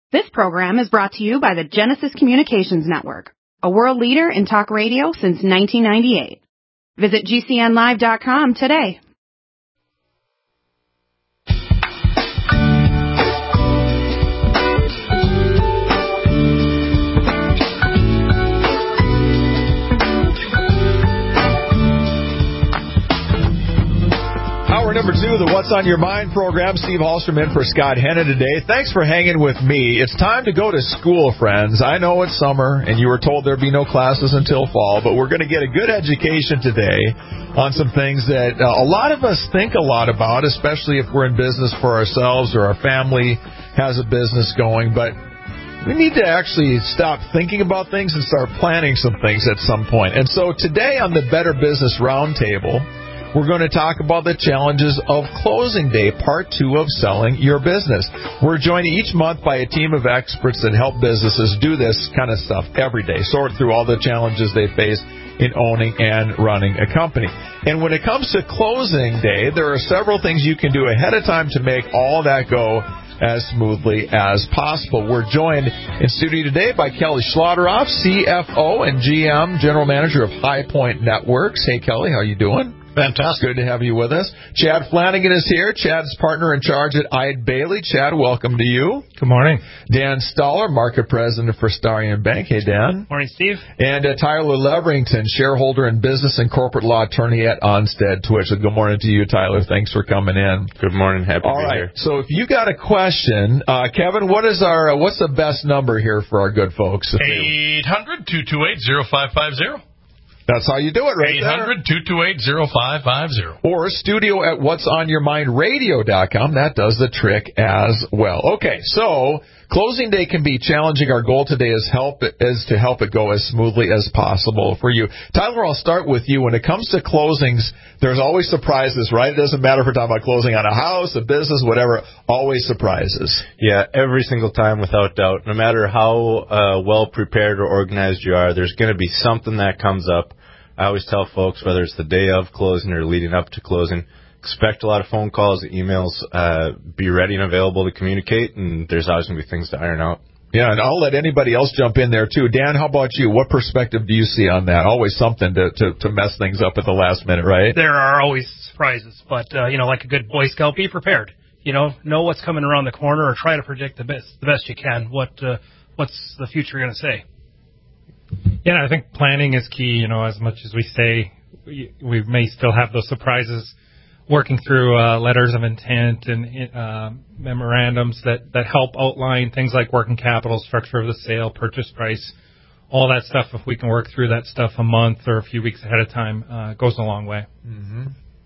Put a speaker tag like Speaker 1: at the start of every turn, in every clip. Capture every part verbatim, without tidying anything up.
Speaker 1: This program is brought to you by the Genesis Communications Network, a world leader in talk radio since nineteen ninety-eight. Visit G C N live dot com today.
Speaker 2: Hour number two of the What's on Your Mind program. Steve Hallstrom in for Scott Hennon today. Thanks for hanging with me. It's time to go to school, friends. I know it's summer, and you were told there'd be no classes until fall, but we're going to get a good education today on some things that uh, a lot of us think a lot about, especially if we're in business for ourselves or our family has a business going. But we need to actually stop thinking about things and start planning some things at some point. And so today on the Better Business Roundtable, we're going to talk about the challenges of closing day, part two of selling your business. We're joined each month by a team of experts that help businesses do this kind of stuff every day, sort through all the challenges they face in owning and running a company. And when it comes to closing day, there are several things you can do ahead of time to make all that go as smoothly as possible. We're joined in studio today by Kelly Schlotteroff, C F O and G M, General Manager of High Point Networks. Hey, Kelly, how you doing?
Speaker 3: Fantastic.
Speaker 2: Good to have you with us. Chad Flanagan is here. Chad's partner in charge at Eide Bailly. Chad, welcome to you.
Speaker 4: Good morning.
Speaker 2: Dan Stoller, Market President for Starion Bank. Hey, Dan.
Speaker 5: Morning, Steve.
Speaker 2: And uh, Tyler Leverington, shareholder and business and corporate law attorney at Onstead Twitch. So good morning to you, Tyler. Thanks for coming in.
Speaker 3: Good morning. Happy
Speaker 2: All
Speaker 3: to be
Speaker 2: right.
Speaker 3: here.
Speaker 2: So if you got a question, uh, Kevin, what is our uh, what's the best number here for our good folks?
Speaker 6: eight hundred, two two eight, zero five five zero.
Speaker 2: That's how you do it, right
Speaker 6: eight hundred, two two eight, zero five five zero.
Speaker 2: Or studio at whats on your mind radio dot com. That does the trick as well. Okay, so closing day can be challenging. Our goal today is help is to help it go as smoothly as possible for you. Tyler, I'll start with you. When it comes to closings, there's always surprises, right? It doesn't matter if we're talking about closing on a house, a business, whatever, always surprises.
Speaker 3: Yeah, every single time, without doubt. No matter how uh, well prepared or organized you are, there's going to be something that comes up. I always tell folks, whether it's the day of closing or leading up to closing, expect a lot of phone calls, emails, uh, be ready and available to communicate, and there's always going to be things to iron out.
Speaker 2: Yeah, and I'll let anybody else jump in there, too. Dan, how about you? What perspective do you see on that? Always something to, to, to mess things up at the last minute, right?
Speaker 5: There are always surprises, but, uh, you know, like a good Boy Scout, be prepared. You know, know what's coming around the corner or try to predict the best, the best you can. What uh, What's the future going to say?
Speaker 4: Yeah, I think planning is key. You know, as much as we say, we, we may still have those surprises. Working through uh, letters of intent and uh, memorandums that, that help outline things like working capital, structure of the sale, purchase price, all that stuff. If we can work through that stuff a month or a few weeks ahead of time, uh, goes a long way.
Speaker 2: Mm-hmm.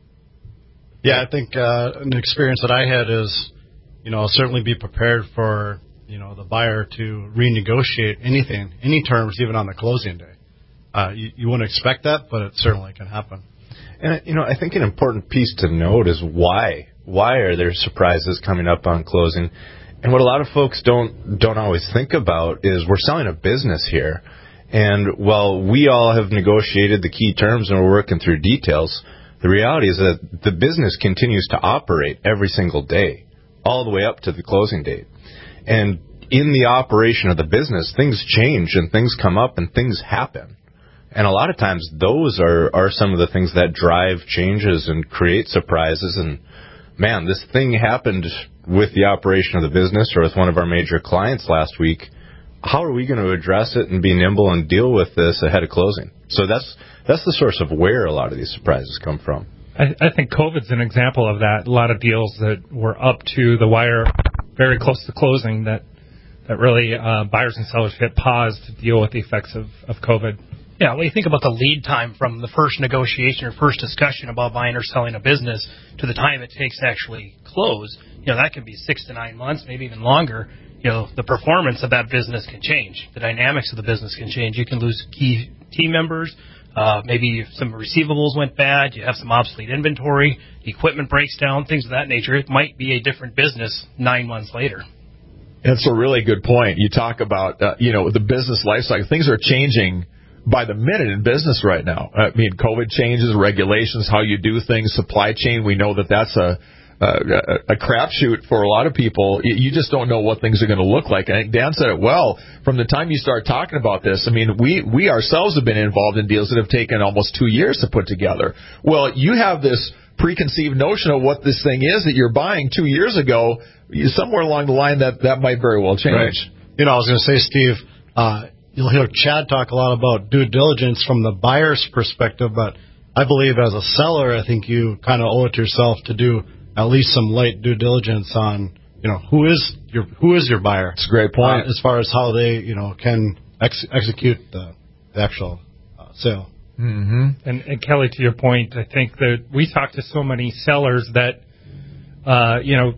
Speaker 7: Yeah, I think uh, an experience that I had is, you know, certainly be prepared for, you know, the buyer to renegotiate anything, any terms, even on the closing day. Uh, you, you wouldn't expect that, but it certainly can happen.
Speaker 3: And, you know, I think an important piece to note is why. Why are there surprises coming up on closing? And what a lot of folks don't don't always think about is we're selling a business here. And while we all have negotiated the key terms and we're working through details, the reality is that the business continues to operate every single day, all the way up to the closing date. And in the operation of the business, things change and things come up and things happen. And a lot of times those are, are some of the things that drive changes and create surprises. And, man, this thing happened with the operation of the business or with one of our major clients last week. How are we going to address it and be nimble and deal with this ahead of closing? So that's that's the source of where a lot of these surprises come from.
Speaker 4: I, I think COVID's an example of that. A lot of deals that were up to the wire very close to closing that, that really uh, buyers and sellers hit pause to deal with the effects of, of COVID.
Speaker 5: Yeah, when you think about the lead time from the first negotiation or first discussion about buying or selling a business to the time it takes to actually close, you know, that can be six to nine months, maybe even longer. You know, the performance of that business can change. The dynamics of the business can change. You can lose key team members. Uh, maybe if some receivables went bad, you have some obsolete inventory, the equipment breaks down, things of that nature. It might be a different business nine months later.
Speaker 2: That's a really good point. You talk about, uh, you know, the business life cycle. Things are changing by the minute in business right now. I mean, COVID changes, regulations, how you do things, supply chain. We know that that's a uh, a crapshoot for a lot of people. You just don't know what things are going to look like. I think Dan said it well. From the time you start talking about this, I mean, we, we ourselves have been involved in deals that have taken almost two years to put together. Well, you have this preconceived notion of what this thing is that you're buying two years ago. Somewhere along the line, that, that might very well change.
Speaker 7: Right. You know, I was going to say, Steve, uh, you'll hear Chad talk a lot about due diligence from the buyer's perspective, but I believe as a seller, I think you kind of owe it to yourself to do at least some light due diligence on, you know, who is your who is your buyer.
Speaker 2: That's a great point.
Speaker 7: Uh, as far as how they, you know, can ex- execute the, the actual uh, sale.
Speaker 2: Mm-hmm.
Speaker 4: And, and Kelly, to your point, I think that we talk to so many sellers that, uh, you know,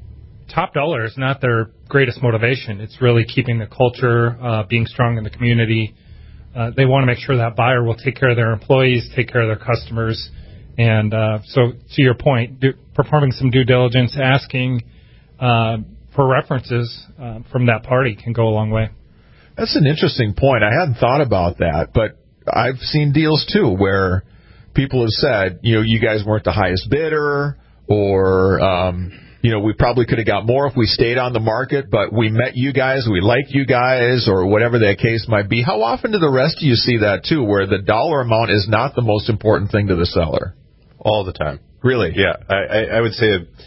Speaker 4: top dollar is not their greatest motivation. It's really keeping the culture, uh, being strong in the community. Uh, they want to make sure that buyer will take care of their employees, take care of their customers. And uh, so, to your point, do, performing some due diligence, asking uh, for references uh, from that party can go a long way.
Speaker 2: That's an interesting point. I hadn't thought about that, but I've seen deals, too, where people have said, you know, you guys weren't the highest bidder, or, um, you know, we probably could have got more if we stayed on the market, but we met you guys, we liked you guys, or whatever that case might be. How often do the rest of you see that, too, where the dollar amount is not the most important thing to the seller?
Speaker 3: All the time.
Speaker 2: Really?
Speaker 3: Yeah. I, I, I would say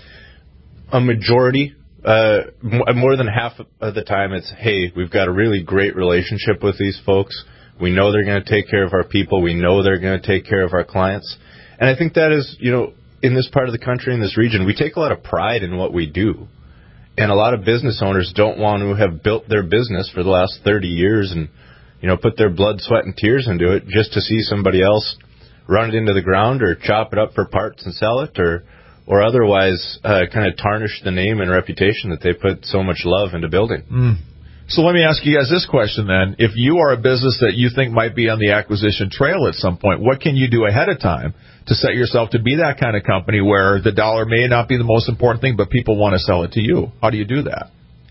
Speaker 3: a, a majority, uh, more than half of the time, it's, hey, we've got a really great relationship with these folks. We know they're going to take care of our people. We know they're going to take care of our clients. And I think that is, you know, in this part of the country, in this region, we take a lot of pride in what we do. And a lot of business owners don't want to have built their business for the last thirty years and, you know, put their blood, sweat, and tears into it just to see somebody else run it into the ground or chop it up for parts and sell it, or or otherwise uh, kind of tarnish the name and reputation that they put so much love into building.
Speaker 2: Mm. So let me ask you guys this question then. If you are a business that you think might be on the acquisition trail at some point, what can you do ahead of time to set yourself to be that kind of company where the dollar may not be the most important thing, but people want to sell it to you? How do you do that?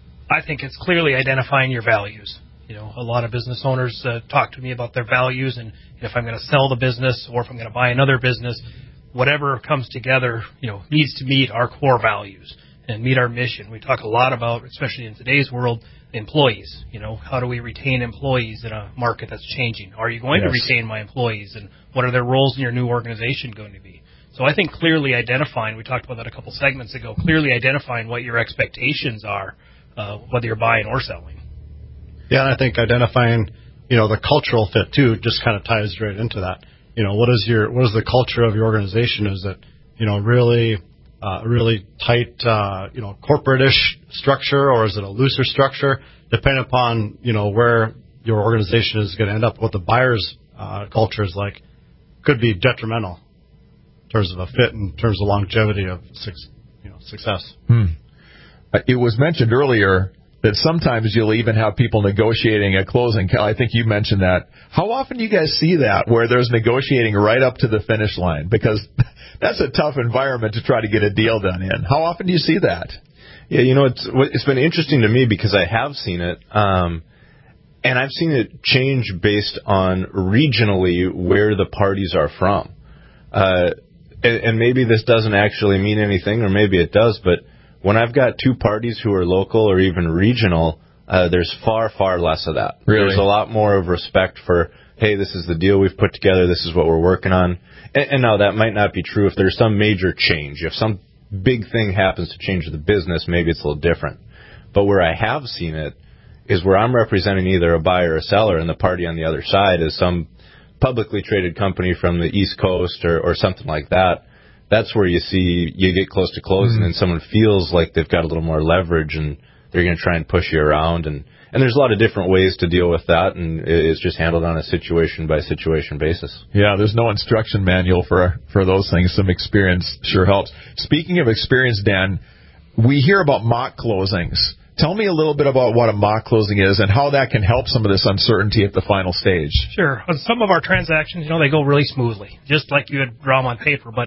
Speaker 5: I think it's clearly identifying your values. You know, a lot of business owners uh, talk to me about their values, and if I'm going to sell the business or if I'm going to buy another business, whatever comes together, you know, needs to meet our core values and meet our mission. We talk a lot about, especially in today's world, employees. You know, how do we retain employees in a market that's changing? Are you going
Speaker 2: yes.
Speaker 5: to retain my employees, and what are their roles in your new organization going to be? So I think clearly identifying, we talked about that a couple segments ago, clearly identifying what your expectations are, uh, whether you're buying or selling.
Speaker 7: Yeah, and I think identifying, you know, the cultural fit too just kind of ties right into that. You know, what is your what is the culture of your organization? Is it, you know, really uh, really tight, uh, you know, corporate-ish structure, or is it a looser structure? Depending upon, you know, where your organization is going to end up, what the buyer's uh, culture is like, could be detrimental in terms of a fit, in terms of longevity of you know success.
Speaker 2: Hmm. It was mentioned earlier that sometimes you'll even have people negotiating at closing. I think you mentioned that. How often do you guys see that, where there's negotiating right up to the finish line? Because that's a tough environment to try to get a deal done in. How often do you see that?
Speaker 3: Yeah, you know, it's it's been interesting to me because I have seen it, um, and I've seen it change based on regionally where the parties are from. Uh, and, and maybe this doesn't actually mean anything, or maybe it does, but when I've got two parties who are local or even regional, uh, there's far, far less of that.
Speaker 2: Really?
Speaker 3: There's a lot more of respect for, hey, this is the deal we've put together, this is what we're working on. And, and now that might not be true if there's some major change. If some big thing happens to change the business, maybe it's a little different. But where I have seen it is where I'm representing either a buyer or a seller, and the party on the other side is some publicly traded company from the East Coast or, or something like that. That's where you see you get close to closing, mm-hmm. and someone feels like they've got a little more leverage, and they're going to try and push you around. And, and there's a lot of different ways to deal with that, and it's just handled on a situation-by-situation basis.
Speaker 2: Yeah, there's no instruction manual for for those things. Some experience sure helps. Speaking of experience, Dan, we hear about mock closings. Tell me a little bit about what a mock closing is and how that can help some of this uncertainty at the final stage.
Speaker 5: Sure. On some of our transactions, you know, they go really smoothly, just like you would draw them on paper, but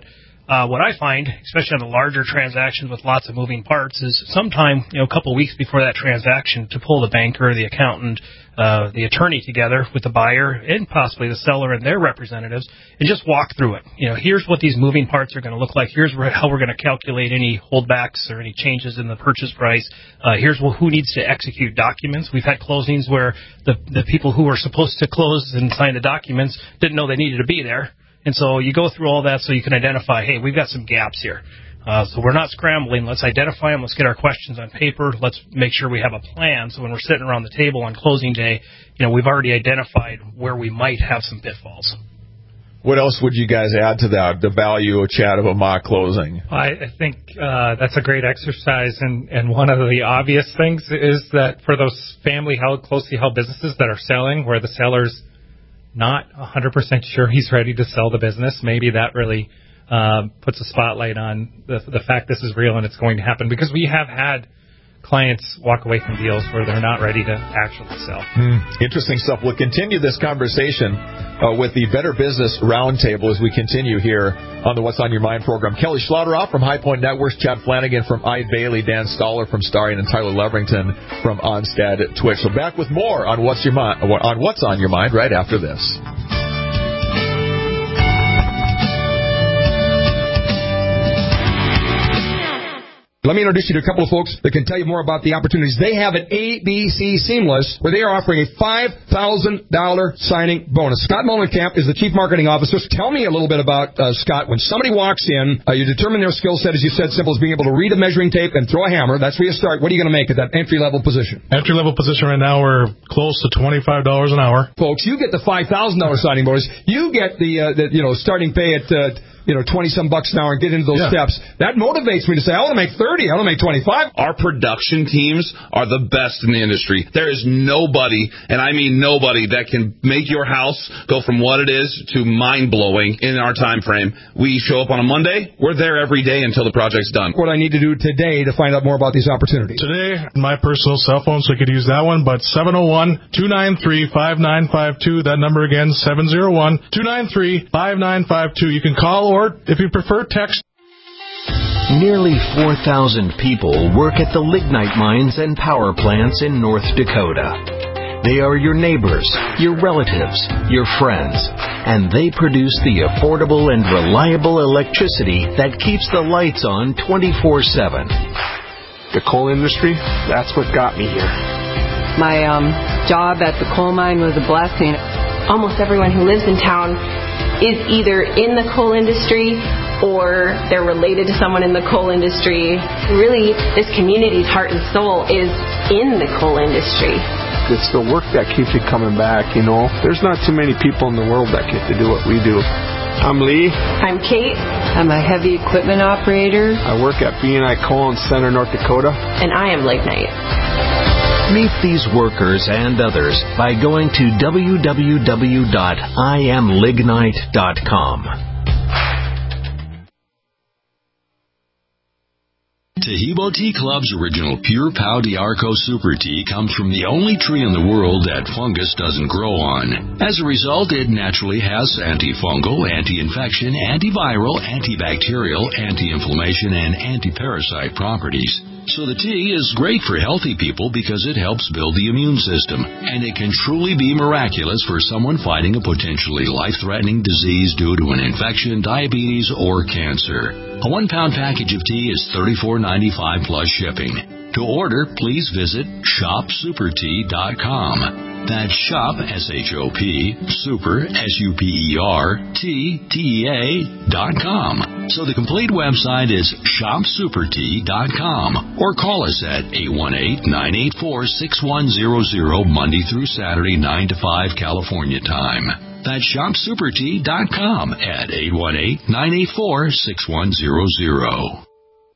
Speaker 5: Uh, what I find, especially on the larger transactions with lots of moving parts, is sometime, you know, a couple of weeks before that transaction to pull the banker, the accountant, uh, the attorney together with the buyer and possibly the seller and their representatives and just walk through it. You know, here's what these moving parts are going to look like. Here's where, how we're going to calculate any holdbacks or any changes in the purchase price. Uh, here's who needs to execute documents. We've had closings where the, the people who were supposed to close and sign the documents didn't know they needed to be there. And so you go through all that so you can identify, hey, we've got some gaps here. Uh, so we're not scrambling. Let's identify them. Let's get our questions on paper. Let's make sure we have a plan. So when we're sitting around the table on closing day, you know, we've already identified where we might have some pitfalls.
Speaker 2: What else would you guys add to that, the value, Chad, of a mock closing?
Speaker 4: I, I think uh, that's a great exercise, and, and one of the obvious things is that for those family-held, closely held businesses that are selling, where the seller's not one hundred percent sure he's ready to sell the business, maybe that really um, puts a spotlight on the, the fact this is real and it's going to happen, because we have had clients walk away from deals where they're not ready to actually sell.
Speaker 2: Mm, interesting stuff. We'll continue this conversation uh, with the Better Business Roundtable as we continue here on the What's on Your Mind program. Kelly Schlauderoff from High Point Networks, Chad Flanagan from Ide Bailey, Dan Stoller from Starion, and Tyler Leverington from Onstad Twitch. So back with more on What's Your Mind, on What's on Your Mind right after this.
Speaker 8: Let me introduce you to a couple of folks that can tell you more about the opportunities they have at A B C Seamless, where they are offering a five thousand dollars signing bonus. Scott Molenkamp is the Chief Marketing Officer. Tell me a little bit about uh, Scott. When somebody walks in, uh, you determine their skill set, as you said, simple as being able to read a measuring tape and throw a hammer. That's where you start. What are you going to make at that entry-level position?
Speaker 9: Entry-level position right now, we're close to twenty-five dollars an hour.
Speaker 8: Folks, you get the five thousand dollars signing bonus. You get the, uh, the you know, starting pay at... Uh, you know, twenty-some bucks an hour and get into those yeah. steps. That motivates me to say, I want to make thirty, I want to make twenty-five.
Speaker 10: Our production teams are the best in the industry. There is nobody, and I mean nobody, that can make your house go from what it is to mind-blowing in our time frame. We show up on a Monday, we're there every day until the project's done.
Speaker 8: What I need to do today to find out more about these opportunities?
Speaker 9: Today, my personal cell phone, so you could use that one, but seven oh one, two nine three, five nine five two. That number again, seven oh one, two nine three, five nine five two. You can call, or if you prefer, text.
Speaker 11: Nearly four thousand people work at the lignite mines and power plants in North Dakota. They are your neighbors, your relatives, your friends, and they produce the affordable and reliable electricity that keeps the lights on twenty-four seven.
Speaker 12: The coal industry, that's what got me here.
Speaker 13: My um, job at the coal mine was a blessing.
Speaker 14: Almost everyone who lives in town is either in the coal industry or they're related to someone in the coal industry. Really, this community's heart and soul is in the coal industry.
Speaker 12: It's the work that keeps you coming back, you know. There's not too many people in the world that get to do what we do. I'm Lee.
Speaker 14: I'm Kate.
Speaker 13: I'm a heavy equipment operator.
Speaker 12: I work at B and I Coal in Center, North Dakota.
Speaker 14: And I am Lignite.
Speaker 11: Meet these workers and others by going to w w w dot i am lignite dot com.
Speaker 15: Taheebo Tea Club's original Pure Pau d'Arco Super Tea comes from the only tree in the world that fungus doesn't grow on. As a result, it naturally has antifungal, anti-infection, antiviral, antibacterial, anti-inflammation, and anti-parasite properties. So the tea is great for healthy people because it helps build the immune system, and it can truly be miraculous for someone fighting a potentially life-threatening disease due to an infection, diabetes, or cancer. A one-pound package of tea is thirty-four ninety-five plus shipping. To order, please visit shop super tea dot com. That's shop, S H O P, super, S U P E R, T, T E A, dot com. So the complete website is shop super tea dot com, or call us at eight one eight, nine eight four, six one zero zero, Monday through Saturday, nine to five California time. That's shop super tea dot com at eight one eight, nine eight four, six one zero zero.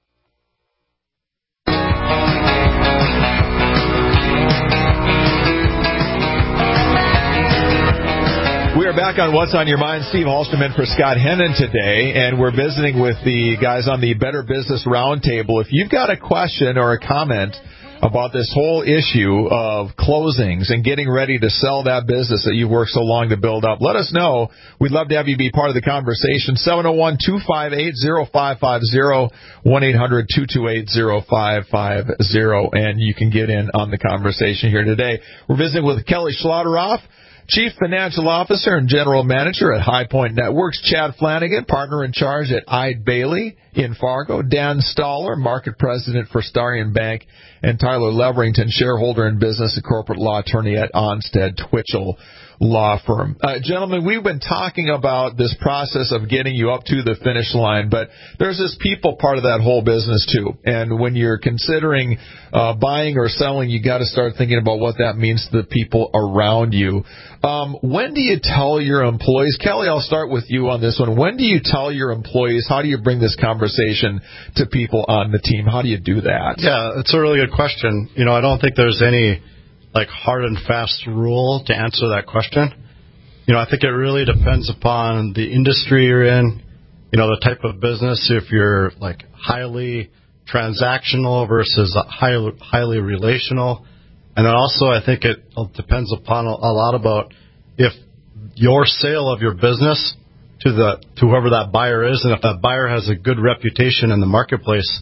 Speaker 2: We are back on What's on Your Mind. Steve Hallstrom in for Scott Hennon today, and we're visiting with the guys on the Better Business Roundtable. If you've got a question or a comment about this whole issue of closings and getting ready to sell that business that you've worked so long to build up, let us know. We'd love to have you be part of the conversation. seven oh one, two five eight, oh five five oh, one eight hundred, two two eight, oh five five oh, and you can get in on the conversation here today. We're visiting with Kelly Schlotteroff, Chief Financial Officer and General Manager at High Point Networks, Chad Flanagan, Partner in Charge at Eide Bailly in Fargo, Dan Stoller, Market President for Starion Bank, and Tyler Leverington, Shareholder in Business and Corporate Law Attorney at Onstead Twitchell Law Firm. Uh, gentlemen, we've been talking about this process of getting you up to the finish line, but there's this people part of that whole business too. And when you're considering uh, buying or selling, you got to start thinking about what that means to the people around you. Um, when do you tell your employees? Kelly, I'll start with you on this one. When do you tell your employees? How do you bring this conversation to people on the team? How do you do that?
Speaker 7: Yeah, it's a really good question. You know, I don't think there's any like hard and fast rule to answer that question. You know, I think it really depends upon the industry you're in, you know, the type of business, if you're like highly transactional versus highly, highly relational. And then also I think it depends upon a, a lot about if your sale of your business to the to whoever that buyer is, and if that buyer has a good reputation in the marketplace,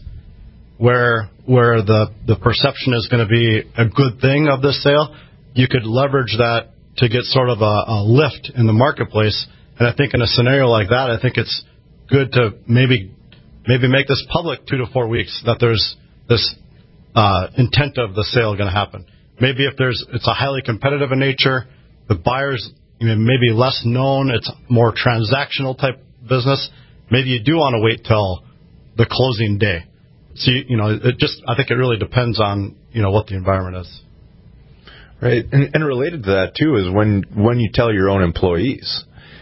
Speaker 7: where where the, the perception is going to be a good thing of this sale, you could leverage that to get sort of a, a lift in the marketplace. And I think in a scenario like that, I think it's good to maybe maybe make this public two to four weeks that there's this uh, intent of the sale going to happen. Maybe if there's it's a highly competitive in nature, the buyer's you know, maybe less known, it's more transactional type business, maybe you do want to wait till the closing day. So, you, you know, it just, I think it really depends on, you know, what the environment is.
Speaker 3: Right. And, and related to that, too, is when, when you tell your own employees.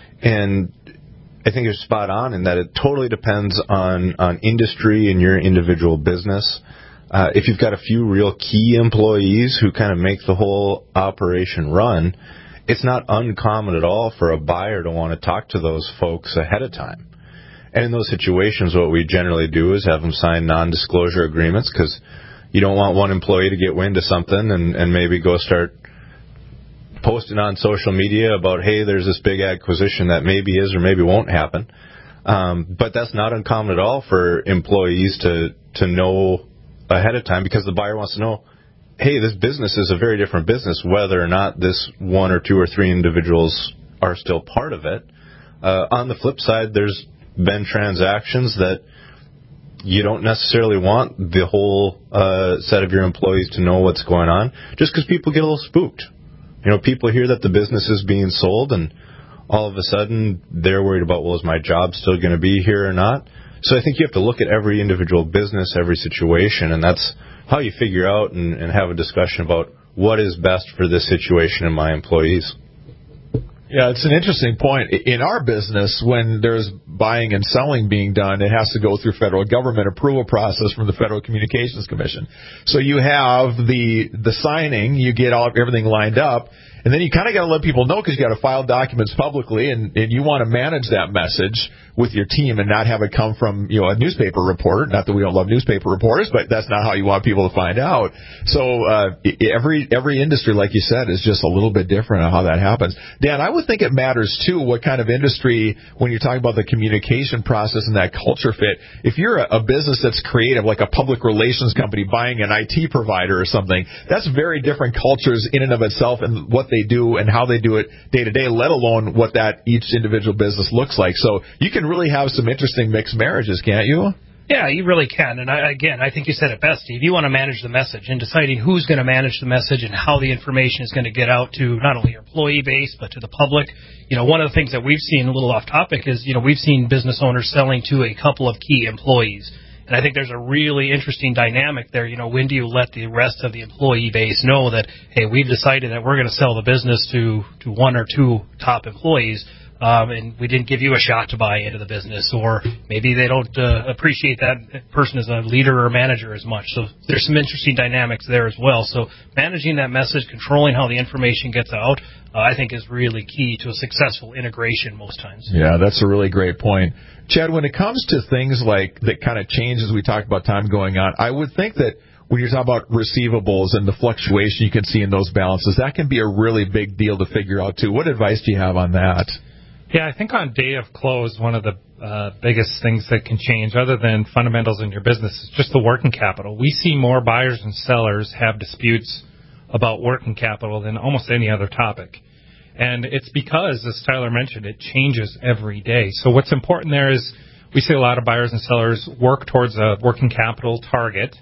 Speaker 3: And I think you're spot on in that it totally depends on, on industry and your individual business. Uh, if you've got a few real key employees who kind of make the whole operation run, it's not uncommon at all for a buyer to want to talk to those folks ahead of time. And in those situations, what we generally do is have them sign non-disclosure agreements, because you don't want one employee to get wind of something and, and maybe go start posting on social media about, hey, there's this big acquisition that maybe is or maybe won't happen. Um, but that's not uncommon at all for employees to, to know ahead of time, because the buyer wants to know, hey, this business is a very different business, whether or not this one or two or three individuals are still part of it. Uh, on the flip side, there's been transactions that you don't necessarily want the whole uh, set of your employees to know what's going on, just because people get a little spooked. You know, people hear that the business is being sold, and all of a sudden they're worried about, well, is my job still going to be here or not? So I think you have to look at every individual business, every situation, and that's how you figure out and, and have a discussion about what is best for this situation and my employees.
Speaker 2: Yeah, it's an interesting point. In our business, when there's buying and selling being done, it has to go through federal government approval process from the Federal Communications Commission. So you have the the signing, you get all everything lined up, and then you kind of got to let people know, because you got to file documents publicly, and, and you want to manage that message with your team and not have it come from, you know, a newspaper reporter. Not that we don't love newspaper reporters, but that's not how you want people to find out. So uh, every every industry, like you said, is just a little bit different on how that happens. Dan, I would think it matters, too, what kind of industry, when you're talking about the communication process and that culture fit. If you're a, a business that's creative, like a public relations company buying an I T provider or something, that's very different cultures in and of itself, and what they do and how they do it day to day, let alone what that each individual business looks like. So you can really have some interesting mixed marriages, can't you?
Speaker 5: Yeah, you really can. And I, again, I think you said it best, Steve. You want to manage the message, and deciding who's going to manage the message and how the information is going to get out to not only your employee base, but to the public. You know, one of the things that we've seen, a little off topic, is, you know, we've seen business owners selling to a couple of key employees. And I think there's a really interesting dynamic there. You know, when do you let the rest of the employee base know that, hey, we've decided that we're going to sell the business to, to one or two top employees, um, and we didn't give you a shot to buy into the business, or maybe they don't uh, appreciate that person as a leader or manager as much. So there's some interesting dynamics there as well. So managing that message, controlling how the information gets out, uh, I think is really key to a successful integration most times.
Speaker 2: Yeah, that's a really great point. Chad, when it comes to things like that kind of change as we talk about time going on, I would think that when you're talking about receivables and the fluctuation you can see in those balances, that can be a really big deal to figure out, too. What advice do you have on that?
Speaker 4: Yeah, I think on day of close, one of the uh, biggest things that can change, other than fundamentals in your business, is just the working capital. We see more buyers and sellers have disputes about working capital than almost any other topic. And it's because, as Tyler mentioned, it changes every day. So what's important there is we see a lot of buyers and sellers work towards a working capital target.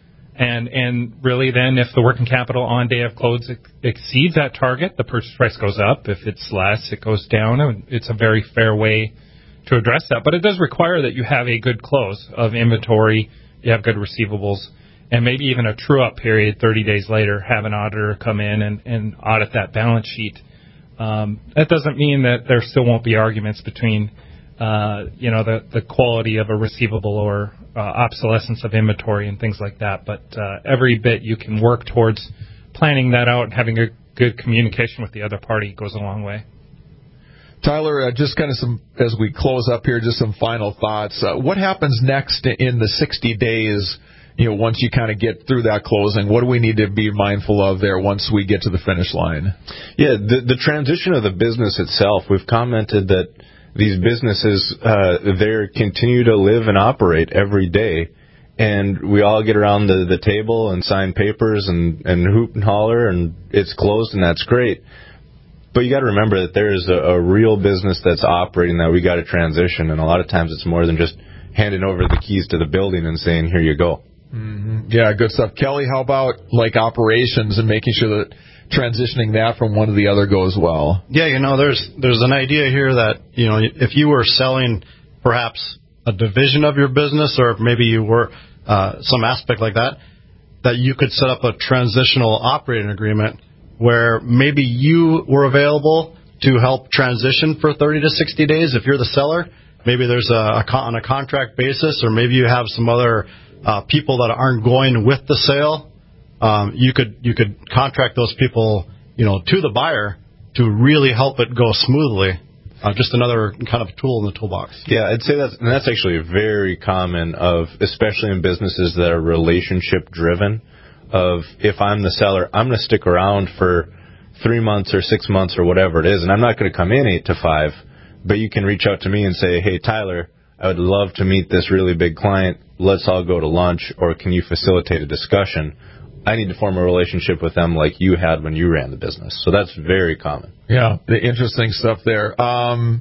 Speaker 4: And and really then if the working capital on day of close ex- exceeds that target, the purchase price goes up. If it's less, it goes down. And it's a very fair way to address that. But it does require that you have a good close of inventory, you have good receivables, and maybe even a true-up period thirty days later, have an auditor come in and, and audit that balance sheet. Um, that doesn't mean that there still won't be arguments between Uh, you know, the, the quality of a receivable or uh, obsolescence of inventory and things like that. But uh, every bit you can work towards planning that out and having a good communication with the other party goes a long way.
Speaker 2: Tyler, uh, just kind of some, as we close up here, just some final thoughts. Uh, what happens next in the sixty days, you know, once you kind of get through that closing? What do we need to be mindful of there once we get to the finish line?
Speaker 3: Yeah, the, the transition of the business itself, we've commented that these businesses, uh, they continue to live and operate every day, and we all get around the, the table and sign papers and, and hoop and holler, and it's closed, and that's great. But you got to remember that there is a, a real business that's operating that we got to transition, and a lot of times it's more than just handing over the keys to the building and saying, here you go.
Speaker 2: Mm-hmm. Yeah, good stuff. Kelly, how about like operations and making sure that transitioning that from one to the other goes well?
Speaker 7: Yeah, you know, there's there's an idea here that, you know, if you were selling perhaps a division of your business, or maybe you were uh, some aspect like that, that you could set up a transitional operating agreement where maybe you were available to help transition for thirty to sixty days if you're the seller. Maybe there's a, a con- on a contract basis, or maybe you have some other uh, people that aren't going with the sale. Um, you could you could contract those people, you know, to the buyer to really help it go smoothly. Uh, just another kind of tool in the toolbox.
Speaker 3: Yeah, I'd say that's and that's actually very common, of especially in businesses that are relationship driven. Of if I'm the seller, I'm going to stick around for three months or six months or whatever it is, and I'm not going to come in eight to five. But you can reach out to me and say, hey, Tyler, I would love to meet this really big client. Let's all go to lunch, or can you facilitate a discussion? I need to form a relationship with them like you had when you ran the business. So that's very common.
Speaker 2: Yeah, the interesting stuff there. Um,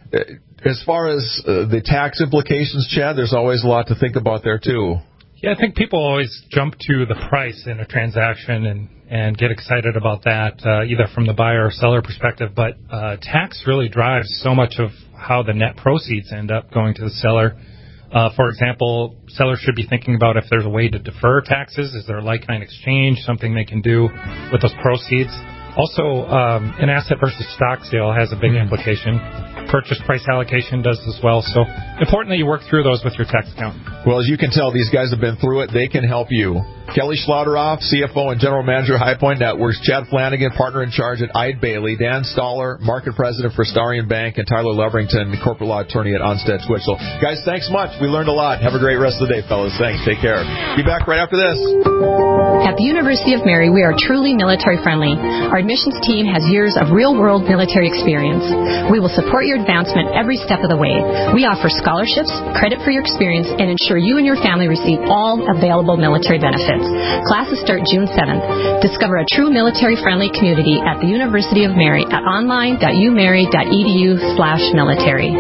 Speaker 2: as far as uh, the tax implications, Chad, there's always a lot to think about there, too.
Speaker 4: Yeah, I think people always jump to the price in a transaction and, and get excited about that, uh, either from the buyer or seller perspective. But uh, tax really drives so much of how the net proceeds end up going to the seller. Uh, for example, sellers should be thinking about if there's a way to defer taxes. Is there a like-kind exchange, something they can do with those proceeds? Also, um, an asset versus stock sale has a big implication. Purchase price allocation does as well. So important that you work through those with your tax accountant.
Speaker 2: Well, as you can tell, these guys have been through it. They can help you. Kelly Schlauderoff, C F O and General Manager, High Point Networks. Chad Flanagan, Partner in Charge at Eide Bailey. Dan Stoller, Market President for Starion Bank. And Tyler Leverington, Corporate Law Attorney at Onstead Twitchell. Guys, thanks much. We learned a lot. Have a great rest of the day, fellas. Thanks. Take care. Be back right after this.
Speaker 16: At the University of Mary, we are truly military-friendly. Our admissions team has years of real-world military experience. We will support your advancement every step of the way. We offer scholarships, credit for your experience, and ensure you and your family receive all available military benefits. Classes start June seventh. Discover a true military-friendly community at the University of Mary at online.umary.edu slash military.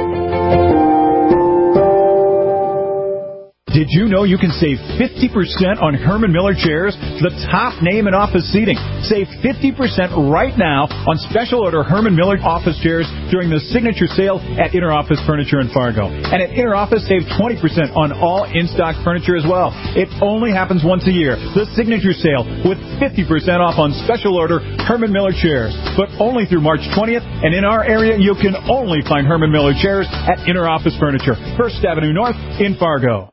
Speaker 17: Did you know you can save fifty percent on Herman Miller chairs, the top name in office seating? Save fifty percent right now on special order Herman Miller office chairs during the signature sale at Interoffice Furniture in Fargo. And at Interoffice, save twenty percent on all in-stock furniture as well. It only happens once a year, the signature sale, with fifty percent off on special order Herman Miller chairs. But only through March twentieth, and in our area, you can only find Herman Miller chairs at Interoffice Furniture, First Avenue North in Fargo.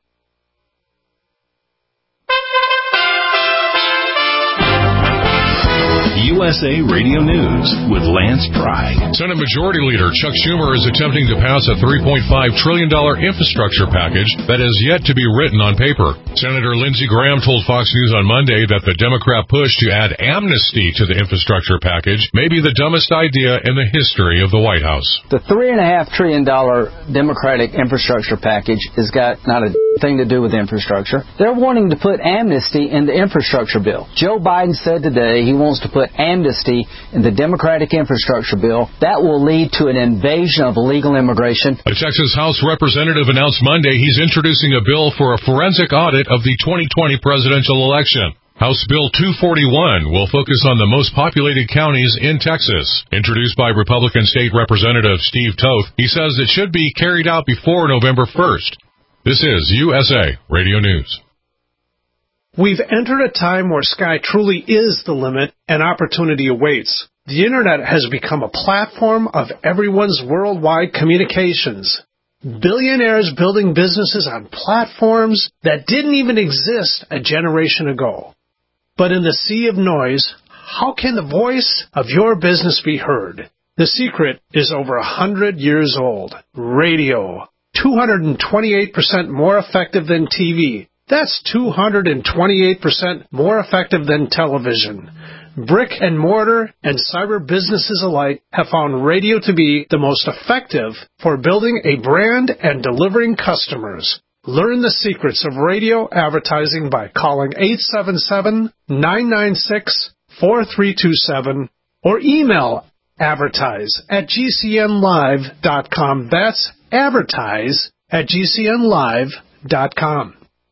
Speaker 15: You U S A Radio News with Lance Pry.
Speaker 18: Senate Majority Leader Chuck Schumer is attempting to pass a three point five trillion dollars infrastructure package that has yet to be written on paper. Senator Lindsey Graham told Fox News on Monday that the Democrat push to add amnesty to the infrastructure package may be the dumbest idea in the history of the White House.
Speaker 19: The three point five trillion dollars Democratic infrastructure package has got not a thing to do with infrastructure. They're wanting to put amnesty in the infrastructure bill. Joe Biden said today he wants to put amnesty in the Democratic infrastructure bill. That will lead to an invasion of illegal immigration.
Speaker 18: A Texas House representative announced Monday he's introducing a bill for a forensic audit of the twenty twenty presidential election. House Bill two forty-one will focus on the most populated counties in Texas. Introduced by Republican State Representative Steve Toth, he says it should be carried out before November first. This is U S A Radio News.
Speaker 20: We've entered a time where sky truly is the limit and opportunity awaits. The Internet has become a platform of everyone's worldwide communications. Billionaires building businesses on platforms that didn't even exist a generation ago. But in the sea of noise, how can the voice of your business be heard? The secret is over a hundred years old. Radio. two hundred twenty-eight percent more effective than T V. That's two hundred twenty-eight percent more effective than television. Brick and mortar and cyber businesses alike have found radio to be the most effective for building a brand and delivering customers. Learn the secrets of radio advertising by calling eight seven seven, nine nine six, four three two seven or email advertise at g c n live dot com. That's advertise at g c n live dot com.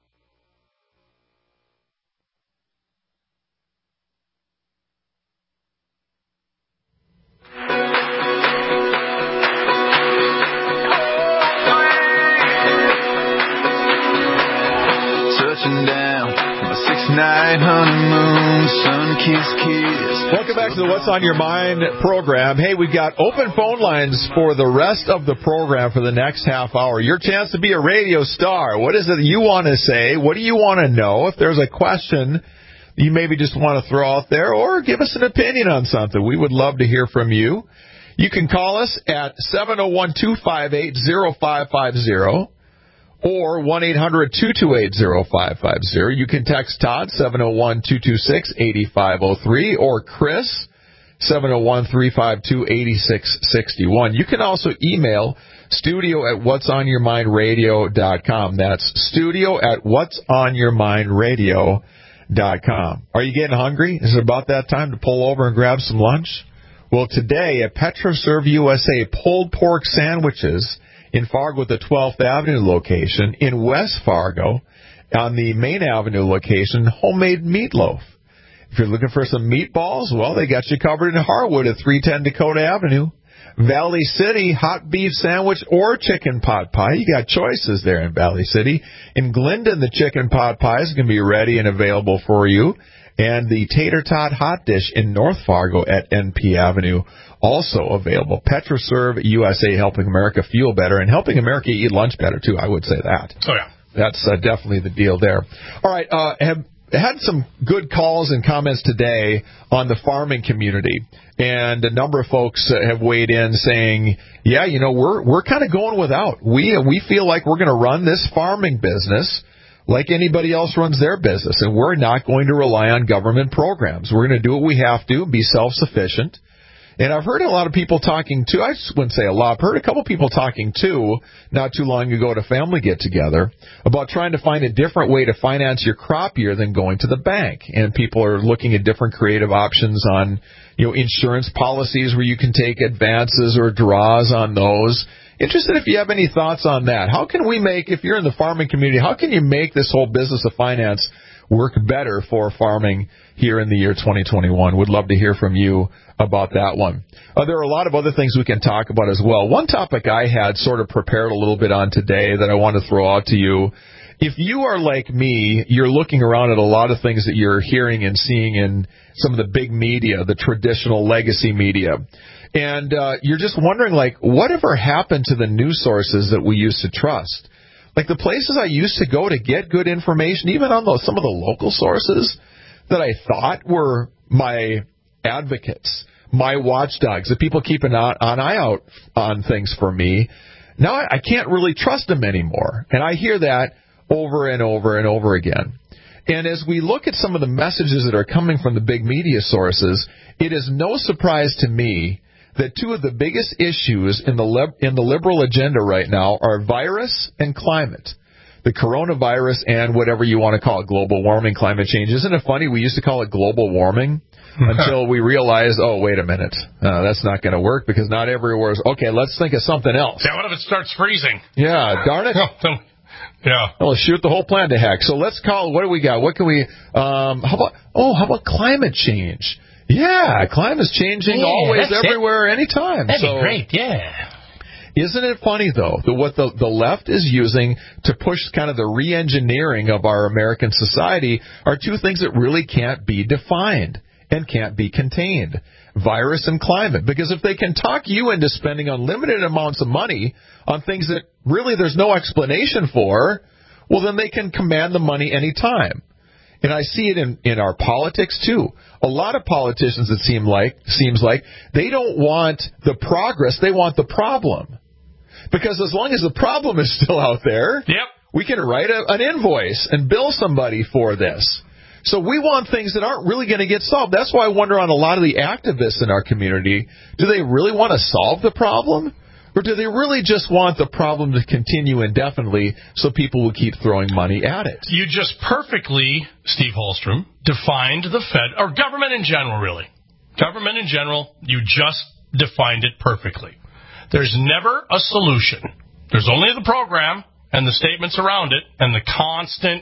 Speaker 2: Night honeymoon, sun kiss kiss. Welcome back to the What's on Your Mind program. Hey, we've got open phone lines for the rest of the program for the next half hour. Your chance to be a radio star. What is it you want to say? What do you want to know? If there's a question you maybe just want to throw out there, or give us an opinion on something, we would love to hear from you. You can call us at seven oh one, two five eight, oh five five oh. Or one eight hundred, two two eight, oh five five oh. You can text Todd, seven oh one, two two six, eight five oh three, or Chris, seven oh one, three five two, eight six six one. You can also email studio at whats on your mind radio dot com. That's studio at whats on your mind radio dot com. Are you getting hungry? Is it about that time to pull over and grab some lunch? Well, today at PetroServe U S A, pulled pork sandwiches in Fargo at the twelfth Avenue location, in West Fargo on the Main Avenue location, homemade meatloaf. If you're looking for some meatballs, well, they got you covered in Harwood at three ten Dakota Avenue. Valley City, hot beef sandwich or chicken pot pie. You got choices there in Valley City. In Glendon, the chicken pot pie is going to be ready and available for you. And the tater tot hot dish in North Fargo at N P Avenue, also available. PetroServe U S A, helping America fuel better and helping America eat lunch better, too. I would say that.
Speaker 6: Oh, yeah.
Speaker 2: That's uh, definitely the deal there. All right, uh, have had some good calls and comments today on the farming community. And a number of folks uh, have weighed in saying, yeah, you know, we're we're kind of going without. We, uh, we feel like we're going to run this farming business like anybody else runs their business, and we're not going to rely on government programs. We're going to do what we have to, be self-sufficient. And I've heard a lot of people talking, too, I wouldn't say a lot, I've heard a couple people talking, too, not too long ago at a family get-together, about trying to find a different way to finance your crop year than going to the bank. And people are looking at different creative options on, you know, insurance policies where you can take advances or draws on those. Interested if you have any thoughts on that. How can we make, if you're in the farming community, how can you make this whole business of finance work better for farming here in the year twenty twenty-one? Would love to hear from you about that one. Uh, there are a lot of other things we can talk about as well. One topic I had sort of prepared a little bit on today that I want to throw out to you. If you are like me, you're looking around at a lot of things that you're hearing and seeing in some of the big media, the traditional legacy media. And uh, you're just wondering, like, whatever happened to the news sources that we used to trust? Like the places I used to go to get good information, even on those, some of the local sources that I thought were my advocates, my watchdogs, the people keeping an, an eye out on things for me, now I, I can't really trust them anymore. And I hear that over and over and over again. And as we look at some of the messages that are coming from the big media sources, it is no surprise to me that two of the biggest issues in the lib- in the liberal agenda right now are virus and climate. The coronavirus and whatever you want to call it, global warming, climate change. Isn't it funny? We used to call it global warming until we realized, oh, wait a minute, uh, that's not going to work because not everywhere is, okay, let's think of something else.
Speaker 6: Yeah, what if it starts freezing?
Speaker 2: Yeah, darn it.
Speaker 6: Yeah.
Speaker 2: Well, shoot the whole plan to heck. So let's call, what do we got? What can we, um, how about, oh, how about climate change? Yeah, climate's changing
Speaker 6: Yeah,
Speaker 2: always,
Speaker 6: that's
Speaker 2: everywhere,
Speaker 6: it.
Speaker 2: anytime.
Speaker 6: That'd
Speaker 2: so,
Speaker 6: be great, yeah.
Speaker 2: Isn't it funny, though, that what the, the left is using to push kind of the re-engineering of our American society are two things that really can't be defined and can't be contained, virus and climate. Because if they can talk you into spending unlimited amounts of money on things that really there's no explanation for, well, then they can command the money anytime. And I see it in, in our politics, too. A lot of politicians, it seem like, seems like, they don't want the progress, they want the problem. Because as long as the problem is still out there,
Speaker 6: yep.
Speaker 2: we can write a, an invoice and bill somebody for this. So we want things that aren't really going to get solved. That's why I wonder on a lot of the activists in our community, do they really want to solve the problem? Or do they really just want the problem to continue indefinitely so people will keep throwing money at it?
Speaker 6: You just perfectly, Steve Holstrom, defined the Fed, or government in general, really. Government in general, you just defined it perfectly. There's never a solution. There's only the program and the statements around it and the constant,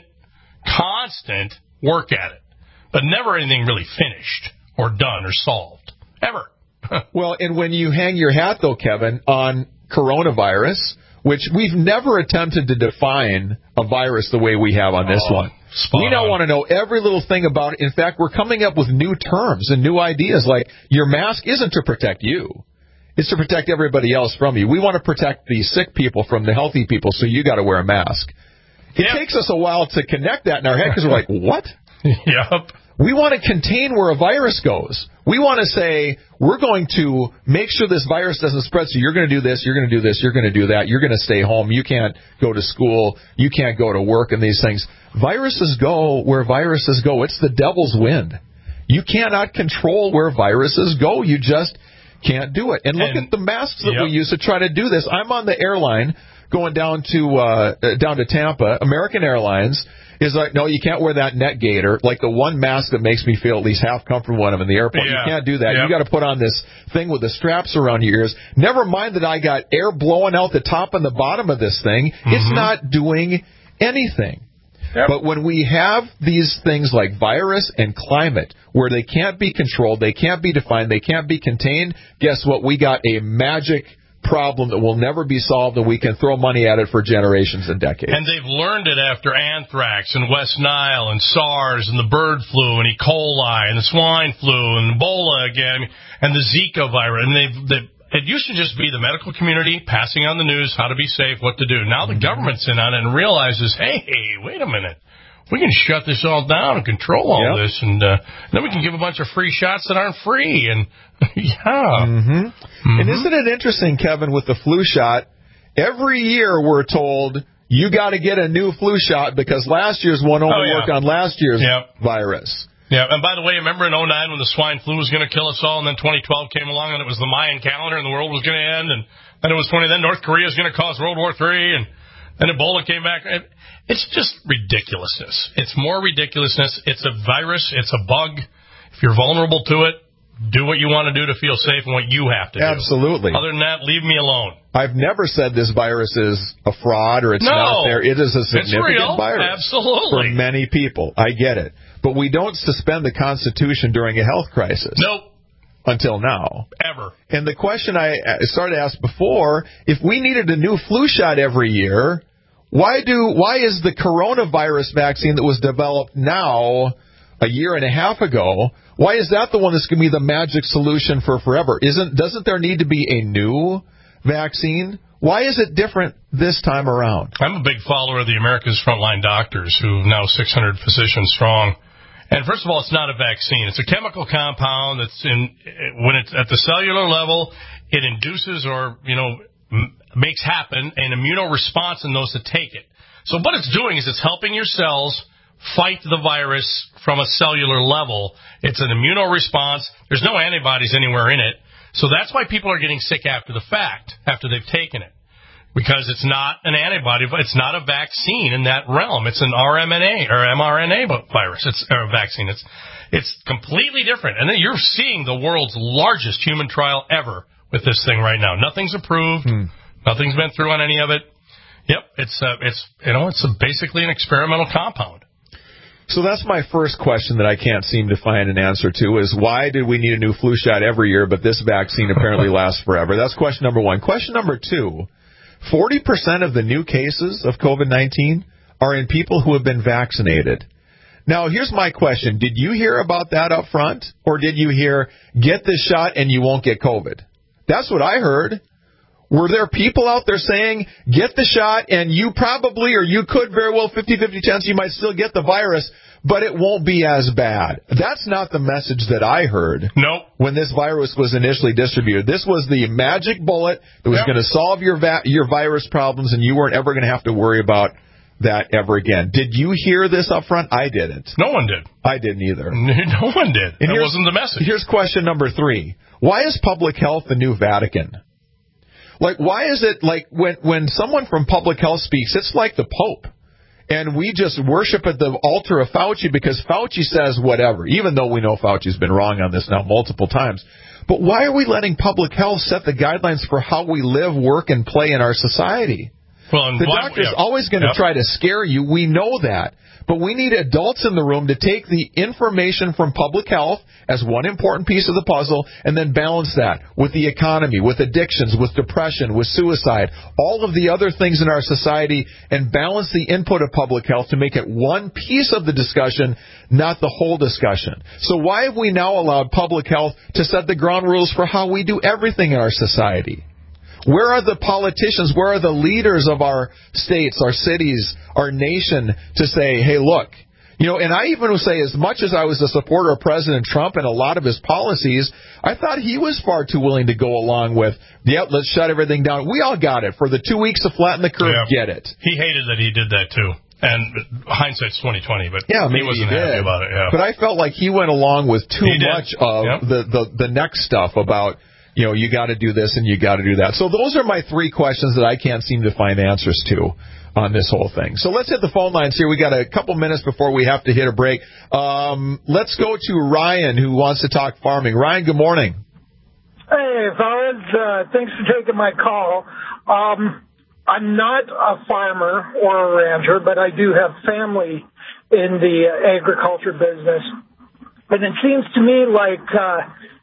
Speaker 6: constant work at it. But never anything really finished or done or solved. Ever.
Speaker 2: Well, and when you hang your hat, though, Kevin, on coronavirus, which we've never attempted to define a virus the way we have on this
Speaker 6: oh,
Speaker 2: one. We now want to know every little thing about it. In fact, we're coming up with new terms and new ideas, like your mask isn't to protect you. It's to protect everybody else from you. We want to protect the sick people from the healthy people, so you got to wear a mask. It yep. takes us a while to connect that in our head because we're like, what?
Speaker 6: Yep.
Speaker 2: We want to contain where a virus goes. We want to say, we're going to make sure this virus doesn't spread, so you're going to do this, you're going to do this, you're going to do that, you're going to stay home, you can't go to school, you can't go to work, and these things. Viruses go where viruses go. It's the devil's wind. You cannot control where viruses go. You just can't do it. And look and, at the masks that yep. we use to try to do this. I'm on the airline going down to uh, down to Tampa. American Airlines is like, no, you can't wear that net gaiter, like the one mask that makes me feel at least half comfortable when I'm in the airport.
Speaker 6: Yeah.
Speaker 2: You can't do that.
Speaker 6: Yep.
Speaker 2: You got to put on this thing with the straps around your ears. Never mind that I got air blowing out the top and the bottom of this thing. Mm-hmm. It's not doing anything. Yep. But when we have these things like virus and climate where they can't be controlled, they can't be defined, they can't be contained, guess what? We got a magic problem that will never be solved, and we can throw money at it for generations and decades.
Speaker 6: And they've learned it after anthrax and West Nile and SARS and the bird flu and E. coli and the swine flu and Ebola again and the Zika virus. And they've, they've It used to just be the medical community passing on the news, how to be safe, what to do. Now the government's in on it and realizes, hey, wait a minute. We can shut this all down and control all yep. this, and uh, then we can give a bunch of free shots that aren't free. And, yeah.
Speaker 2: Mm-hmm. Mm-hmm. And isn't it interesting, Kevin, with the flu shot, every year we're told you got to get a new flu shot because last year's one only oh, yeah. worked on last year's yep. virus.
Speaker 6: Yeah, and by the way, remember in oh nine when the swine flu was going to kill us all, and then twenty twelve came along and it was the Mayan calendar and the world was going to end, and then it was twenty, then North Korea was going to cause World War Three, and then Ebola came back. It's just ridiculousness. It's more ridiculousness. It's a virus. It's a bug. If you're vulnerable to it, do what you want to do to feel safe and what you have to do.
Speaker 2: Absolutely.
Speaker 6: Other than that, leave me alone.
Speaker 2: I've never said this virus is a fraud or it's
Speaker 6: no,
Speaker 2: not there. It is a significant virus.
Speaker 6: Absolutely.
Speaker 2: For many people. I get it. But we don't suspend the Constitution during a health crisis.
Speaker 6: Nope.
Speaker 2: Until now.
Speaker 6: Ever.
Speaker 2: And the question I started to ask before, if we needed a new flu shot every year, why do why is the coronavirus vaccine that was developed now a year and a half ago, why is that the one that's going to be the magic solution for forever? Isn't doesn't there need to be a new vaccine? Why is it different this time around?
Speaker 6: I'm a big follower of the America's Frontline Doctors, who now six hundred physicians strong. And first of all, it's not a vaccine. It's a chemical compound that's in, when it's at the cellular level, it induces or, you know, m- makes happen an immunoresponse in those that take it. So what it's doing is it's helping your cells fight the virus from a cellular level. It's an immunoresponse. There's no antibodies anywhere in it. So that's why people are getting sick after the fact, after they've taken it. Because it's not an antibody, but it's not a vaccine in that realm. It's an R M N A or mRNA virus. It's or a vaccine. It's it's completely different. And then you're seeing the world's largest human trial ever with this thing right now. Nothing's approved. Hmm. Nothing's been through on any of it. Yep, it's uh, it's you know it's a, basically an experimental compound.
Speaker 2: So that's my first question that I can't seem to find an answer to is why did we need a new flu shot every year, but this vaccine apparently lasts forever? That's question number one. Question number two. forty percent of the new cases of COVID nineteen are in people who have been vaccinated. Now, here's my question. Did you hear about that up front, or did you hear, get this shot and you won't get COVID? That's what I heard. Were there people out there saying, get the shot and you probably, or you could very well, fifty-fifty chance you might still get the virus, but it won't be as bad? That's not the message that I heard.
Speaker 6: Nope.
Speaker 2: When this virus was initially distributed. This was the magic bullet that was yep. going to solve your va- your virus problems, and you weren't ever going to have to worry about that ever again. Did you hear this up front? I didn't.
Speaker 6: No one did.
Speaker 2: I didn't either.
Speaker 6: No one did.
Speaker 2: And
Speaker 6: that wasn't the message.
Speaker 2: Here's question number three. Why is public health the new Vatican? Like, why is it like when when someone from public health speaks, it's like the Pope. And we just worship at the altar of Fauci because Fauci says whatever, even though we know Fauci's been wrong on this now multiple times. But why are we letting public health set the guidelines for how we live, work, and play in our society?
Speaker 6: Well, and
Speaker 2: the
Speaker 6: why,
Speaker 2: doctor's
Speaker 6: yeah.
Speaker 2: always going to
Speaker 6: yep.
Speaker 2: try to scare you. We know that. But we need adults in the room to take the information from public health as one important piece of the puzzle and then balance that with the economy, with addictions, with depression, with suicide, all of the other things in our society, and balance the input of public health to make it one piece of the discussion, not the whole discussion. So why have we now allowed public health to set the ground rules for how we do everything in our society? Where are the politicians, where are the leaders of our states, our cities, our nation to say, hey, look, you know, and I even would say as much as I was a supporter of President Trump and a lot of his policies, I thought he was far too willing to go along with, yep, let's shut everything down. We all got it. For the two weeks to flatten the curve,
Speaker 6: yeah.
Speaker 2: get it.
Speaker 6: He hated that he did that, too. And hindsight's twenty twenty, but
Speaker 2: yeah,
Speaker 6: he wasn't
Speaker 2: he
Speaker 6: happy about it. Yeah.
Speaker 2: But I felt like he went along with too much of yep. the, the, the next stuff about, you know, you got to do this and you got to do that. So those are my three questions that I can't seem to find answers to on this whole thing. So let's hit the phone lines here. We got a couple minutes before we have to hit a break. Um, let's go to Ryan, who wants to talk farming. Ryan, good morning.
Speaker 21: Hey, fellas. Uh, thanks for taking my call. Um, I'm not a farmer or a rancher, but I do have family in the uh, agriculture business. And it seems to me like uh,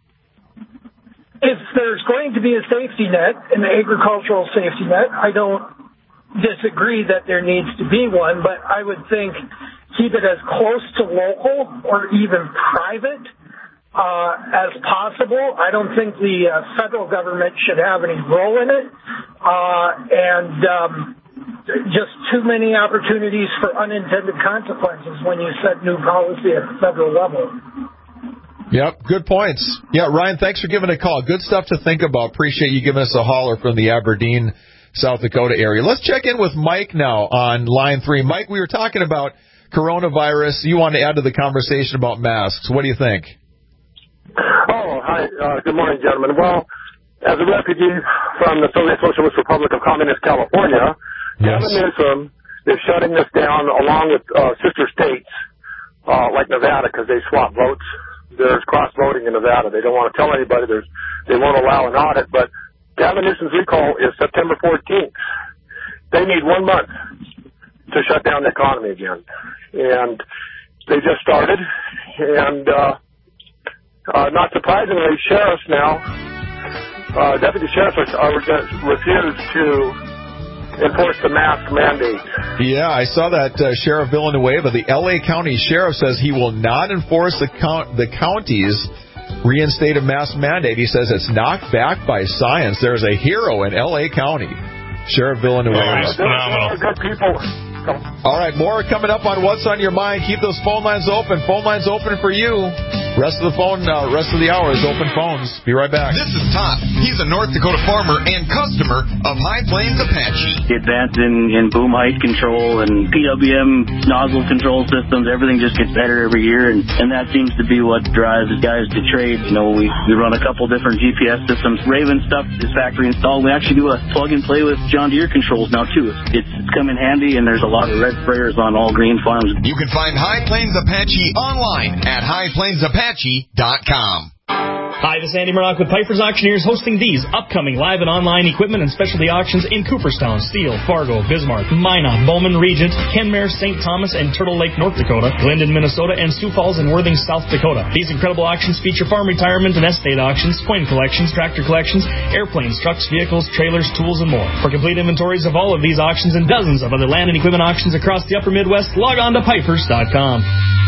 Speaker 21: if there's going to be a safety net, an agricultural safety net, I don't disagree that there needs to be one, but I would think keep it as close to local or even private uh, as possible. I don't think the uh, federal government should have any role in it, uh, and um, just too many opportunities for unintended consequences when you set new policy at the federal level.
Speaker 2: Yep, good points. Yeah, Ryan, thanks for giving a call. Good stuff to think about. Appreciate you giving us a holler from the Aberdeen, South Dakota area. Let's check in with Mike now on line three. Mike, we were talking about coronavirus. You want to add to the conversation about masks. What do you think?
Speaker 22: Oh, hi. Uh, good morning, gentlemen. Well, as a refugee from the Soviet Socialist Republic of Communist California,
Speaker 2: yes.
Speaker 22: Gavin Newsom is shutting this down along with uh, sister states uh, like Nevada because they swap votes. There's cross-voting in Nevada. They don't want to tell anybody. There's, they won't allow an audit. But Gavin Newsom's recall is September fourteenth. They need one month to shut down the economy again. And they just started. And uh, uh, not surprisingly, sheriffs now, uh, deputy sheriffs are, are refused to enforce the mask mandate.
Speaker 2: Yeah, I saw that uh, Sheriff Villanueva, the L A County Sheriff, says he will not enforce the, count, the county's reinstated mask mandate. He says it's not backed by science. There's a hero in L A County, Sheriff Villanueva.
Speaker 22: There, there are good people.
Speaker 2: All right, more coming up on What's on Your Mind. Keep those phone lines open. Phone lines open for you. Rest of the phone, uh, rest of the hour is open phones. Be right back.
Speaker 1: This is Todd. He's a North Dakota farmer and customer of High Plains Apache.
Speaker 10: The advance in, in boom height control and P W M nozzle control systems, everything just gets better every year, and, and that seems to be what drives guys to trade. You know, we, we run a couple different G P S systems. Raven stuff is factory installed. We actually do a plug and play with John Deere controls now, too. It's, it's come in handy, and there's a lot of red sprayers on all green farms.
Speaker 1: You can find High Plains Apache online at high plains apache dot com.
Speaker 23: Hi, this is Andy Murdoch with Piper's Auctioneers, hosting these upcoming live and online equipment and specialty auctions in Cooperstown, Steele, Fargo, Bismarck, Minot, Bowman, Regent, Kenmare, Saint Thomas, and Turtle Lake, North Dakota, Glendon, Minnesota, and Sioux Falls and Worthing, South Dakota. These incredible auctions feature farm retirement and estate auctions, coin collections, tractor collections, airplanes, trucks, vehicles, trailers, tools, and more. For complete inventories of all of these auctions and dozens of other land and equipment auctions across the upper Midwest, log on to pipers dot com.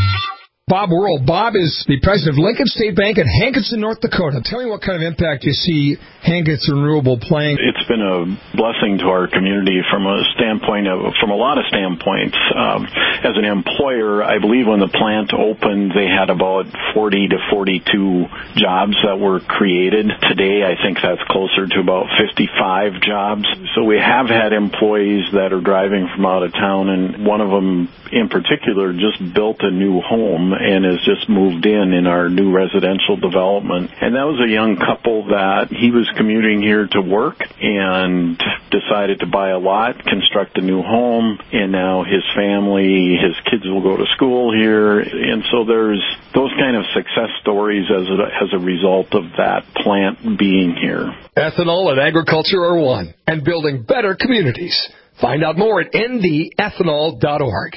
Speaker 8: Bob Worrell. Bob is the president of Lincoln State Bank in Hankinson, North Dakota. Tell me what kind of impact you see Hankinson Renewable playing.
Speaker 24: It's been a blessing to our community from a standpoint of, from a lot of standpoints. Um, as an employer, I believe when the plant opened, they had about forty to forty-two jobs that were created. Today, I think that's closer to about fifty-five jobs. So we have had employees that are driving from out of town, and one of them in particular just built a new home and has just moved in in our new residential development. And that was a young couple that he was commuting here to work and decided to buy a lot, construct a new home, and now his family, his kids will go to school here. And so there's those kind of success stories as a, as a result of that plant being here.
Speaker 8: Ethanol and agriculture are one, and building better communities. Find out more at N D ethanol dot org.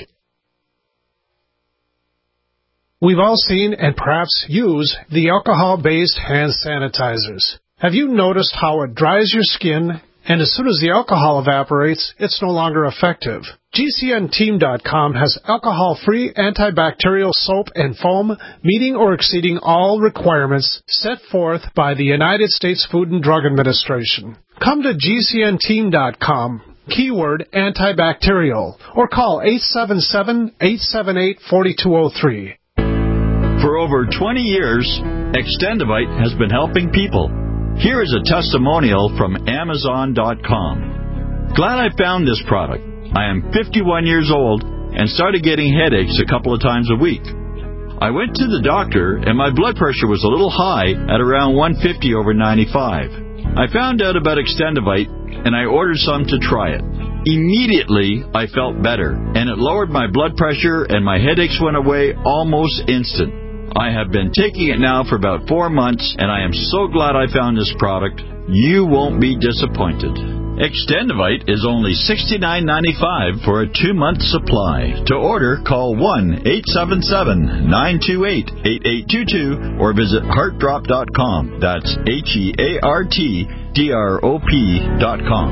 Speaker 20: We've all seen and perhaps use the alcohol-based hand sanitizers. Have you noticed how it dries your skin, and as soon as the alcohol evaporates, it's no longer effective? G C N team dot com has alcohol-free antibacterial soap and foam meeting or exceeding all requirements set forth by the United States Food and Drug Administration. Come to G C N team dot com. Keyword antibacterial, or call eight seven seven, eight seven eight, four two zero three.
Speaker 25: For over twenty years, Extendivite has been helping people. Here is a testimonial from Amazon dot com. Glad I found this product. I am fifty-one years old and started getting headaches a couple of times a week. I went to the doctor and my blood pressure was a little high at around one fifty over ninety-five. I found out about Extendivite and I ordered some to try it. Immediately, I felt better, and it lowered my blood pressure and my headaches went away almost instant. I have been taking it now for about four months, and I am so glad I found this product. You won't be disappointed. Extendivite is only sixty-nine ninety-five for a two-month supply. To order, call one eight seven seven, nine two eight, eight eight two two or visit heart drop dot com. That's H E A R T D R O P dot com.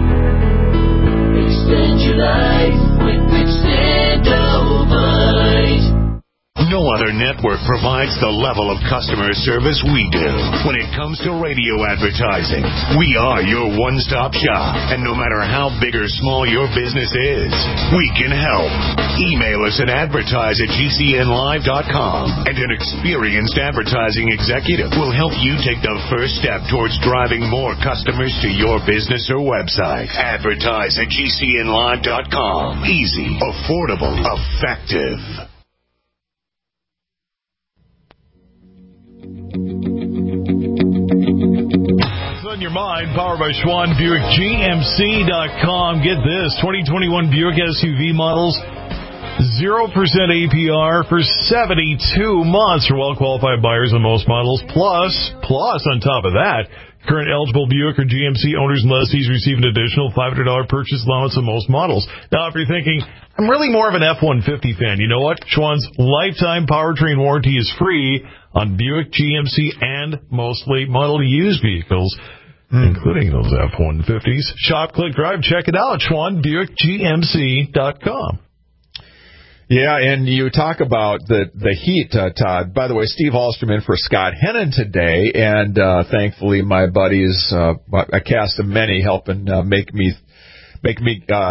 Speaker 26: Extend your life with Extendivite.
Speaker 27: No other network provides the level of customer service we do. When it comes to radio advertising, we are your one-stop shop. And no matter how big or small your business is, we can help. Email us at advertise at G C N live dot com, and an experienced advertising executive will help you take the first step towards driving more customers to your business or website. Advertise at G C N live dot com. Easy, affordable, effective.
Speaker 2: What's on your mind? Powered by Schwann Buick G M C dot com. Get this, twenty twenty-one Buick S U V models, zero percent A P R for seventy-two months for well-qualified buyers on most models. Plus, plus on top of that, current eligible Buick or G M C owners and lessees receive an additional five hundred dollars purchase allowance on most models. Now, if you're thinking, I'm really more of an F one fifty fan, you know what? Schwann's lifetime powertrain warranty is free on Buick, G M C, and most late model used vehicles, mm. including those F one fifties. Shop, click, drive. Check it out. Schwann Buick G M C dot com. Yeah, and you talk about the the heat, uh, Todd. By the way, Steve Hallstrom in for Scott Hennon today, and uh, thankfully my buddies, uh, a cast of many, helping uh, make me make me uh, help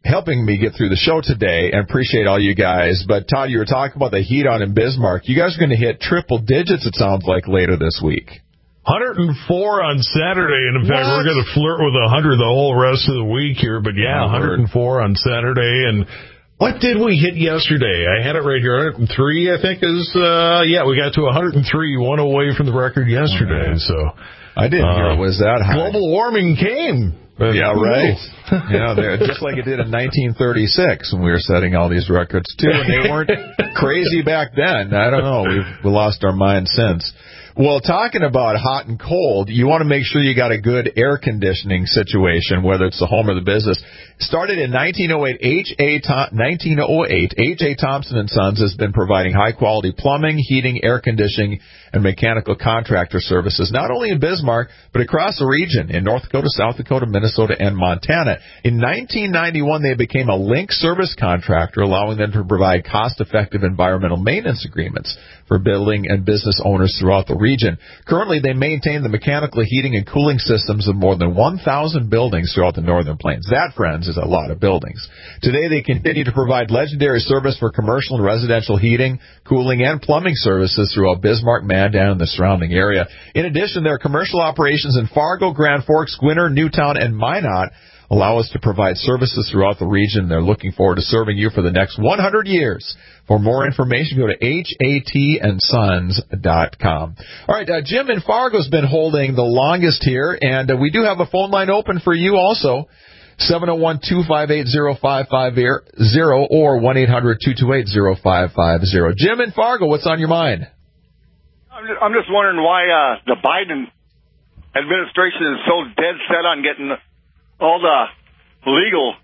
Speaker 2: helping me get through the show today, and appreciate all you guys. But, Todd, you were talking about the heat on in Bismarck. You guys are going to hit triple digits, it sounds like, later this week.
Speaker 5: one hundred four on Saturday, and in fact,
Speaker 2: What?
Speaker 5: we're going to flirt with one hundred the whole rest of the week here. But, yeah, one hundred four on Saturday, and what did we hit yesterday? I had it right here. one hundred three, I think, is, uh, yeah, we got to one hundred three, one away from the record yesterday. So
Speaker 2: I didn't
Speaker 5: uh,
Speaker 2: hear it was that high.
Speaker 5: Global warming came.
Speaker 2: Yeah, right. yeah, they're just like it did in nineteen thirty-six when we were setting all these records, too, and they weren't crazy back then. I don't know. We've we lost our minds since. Well, talking about hot and cold, you want to make sure you got a good air conditioning situation, whether it's the home or the business. Started in nineteen oh eight, H A nineteen oh eight, H A Thompson and Sons has been providing high-quality plumbing, heating, air conditioning, and mechanical contractor services, not only in Bismarck, but across the region in North Dakota, South Dakota, Minnesota, and Montana. In nineteen ninety-one, they became a Link service contractor, allowing them to provide cost-effective environmental maintenance agreements for building and business owners throughout the region. Currently, they maintain the mechanical heating and cooling systems of more than one thousand buildings throughout the Northern Plains. That, friends, is a lot of buildings. Today, they continue to provide legendary service for commercial and residential heating, cooling, and plumbing services throughout Bismarck, Mandan, and the surrounding area. In addition, their commercial operations in Fargo, Grand Forks, Gwinner, Newtown, and Minot allow us to provide services throughout the region. They're looking forward to serving you for the next one hundred years. For more information, go to H A T and sons dot com. All right, uh, Jim in Fargo's been holding the longest here, and uh, we do have a phone line open for you also. seven oh one, two five eight, oh five five oh or one eight hundred, two two eight, oh five five oh. Jim in Fargo, what's on your mind?
Speaker 7: I'm just, I'm just wondering why uh, the Biden administration is so dead set on getting all the legal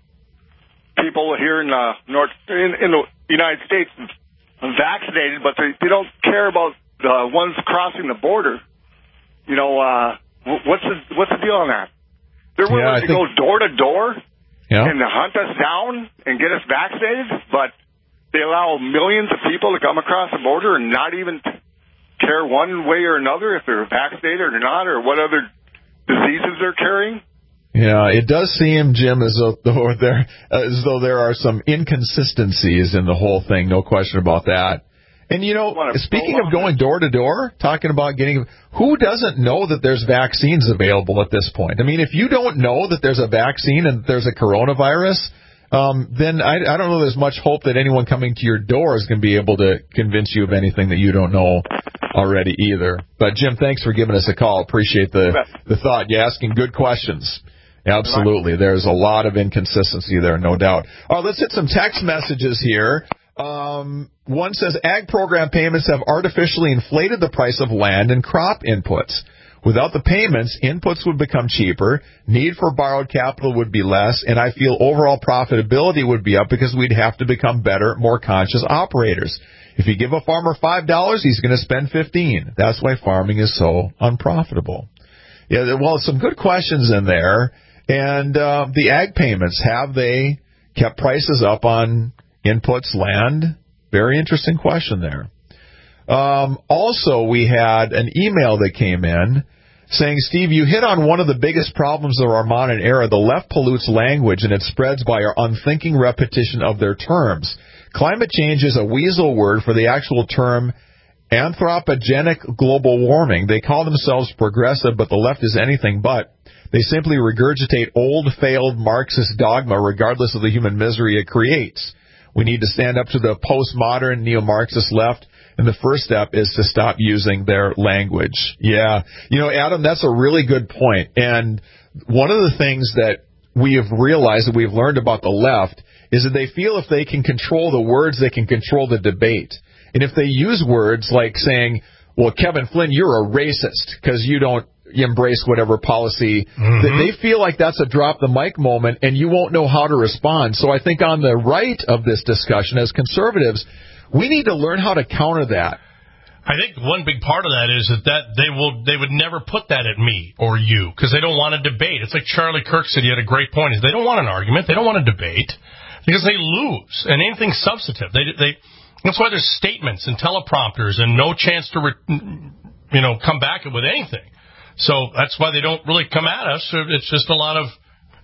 Speaker 7: people here in the North in, in the United States vaccinated, but they, they don't care about the ones crossing the border. You know, uh, what's the what's the deal on that? They're willing
Speaker 2: Yeah, I
Speaker 7: to
Speaker 2: think-
Speaker 7: go door to door
Speaker 2: Yeah.
Speaker 7: and to hunt us down and get us vaccinated, but they allow millions of people to come across the border and not even care one way or another if they're vaccinated or not, or what other diseases they're carrying.
Speaker 2: Yeah, it does seem, Jim, as though though there as though there are some inconsistencies in the whole thing. No question about that. And you know, speaking of going door to door, talking about getting, who doesn't know that there's vaccines available at this point? I mean, if you don't know that there's a vaccine and there's a coronavirus, um, then I, I don't know there's much hope that anyone coming to your door is going to be able to convince you of anything that you don't know already either. But Jim, thanks for giving us a call. Appreciate the the thought. You're asking good questions. Absolutely. There's a lot of inconsistency there, no doubt. All right, let's hit some text messages here. Um, one says, ag program payments have artificially inflated the price of land and crop inputs. Without the payments, inputs would become cheaper, need for borrowed capital would be less, and I feel overall profitability would be up because we'd have to become better, more conscious operators. If you give a farmer five dollars, he's going to spend fifteen dollars. That's why farming is so unprofitable. Yeah, well, some good questions in there. And uh, the ag payments, have they kept prices up on inputs, land? Very interesting question there. Um, also, we had an email that came in saying, Steve, you hit on one of the biggest problems of our modern era. The left pollutes language, and it spreads by our unthinking repetition of their terms. Climate change is a weasel word for the actual term anthropogenic global warming. They call themselves progressive, but the left is anything but. They simply regurgitate old, failed Marxist dogma regardless of the human misery it creates. We need to stand up to the postmodern neo-Marxist left, and the first step is to stop using their language. Yeah. You know, Adam, that's a really good point. And one of the things that we have realized, that we've learned about the left, is that they feel if they can control the words, they can control the debate. And if they use words like saying, well, Kevin Flynn, you're a racist because you don't embrace whatever policy, mm-hmm. that they feel like that's a drop the mic moment and you won't know how to respond. So I think on the right of this discussion as conservatives, we need to learn how to counter that.
Speaker 6: I think one big part of that is that, that they will they would never put that at me or you because they don't want to debate. It's like Charlie Kirk said, he had a great point. Is they don't want an argument. They don't want to debate because they lose. And anything substantive, they they that's why there's statements and teleprompters and no chance to, re, you know, come back with anything. So that's why they don't really come at us. It's just a lot of